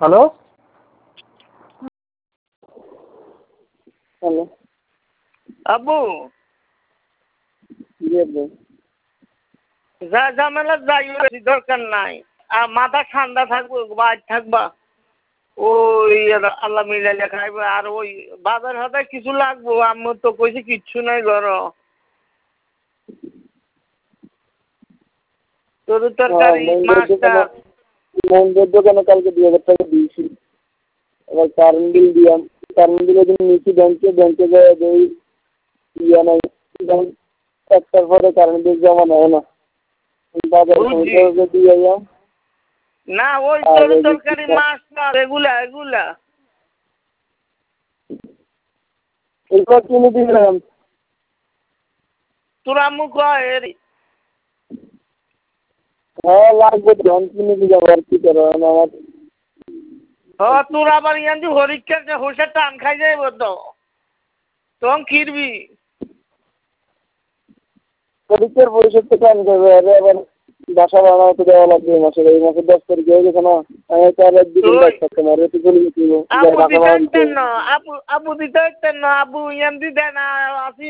hello hello আব্বু জি আব্বু যা ঝামেলা যাই দরকার নাই আর মাথা ঠান্ডা থাকবো বাজ থাকবা ওই আল্লাহ মিলাইলে খাইবে আর ওই বাজার হাতে কিছু লাগবো আম্মু তো কইছে কিচ্ছু নাই ঘর তোর তরকারি মাছটা মন্দির দোকানে কালকে 2000 টাকা দিয়েছি এবার কারেন্ট বিল দিলাম কারেন্ট বিলের জন্য নিচে ব্যাংকে যায় দেই ইয়া নাই একটার পরে কারেন্ট বিল জমা নেয় না বাজার সময় দিয়ে যাও না ওই তোর তরকারি মাছটা এগুলা এরপর কিনে দিলাম তোর আম্মু কয় হ্যাঁ লাগবে ধন কিনে দিলাম আর কি করো আমার তোর আবার ইয়ান্তি হরিক্ষার যে হোসের টান খাই যাইব তো তখন কিরবি পরীক্ষার পরিষদ থেকে আনতে হবে আরে আবার বাসা বানাতে দেওয়া লাগবে এই মাসে 10 তারিখ হয়ে গেছে না আমি তো আর একদিন থাকতে পারবো তুই চলে গেছি আপু দিতে না আপু দিতে না আপু ইয়ান্তি দেয় না আসি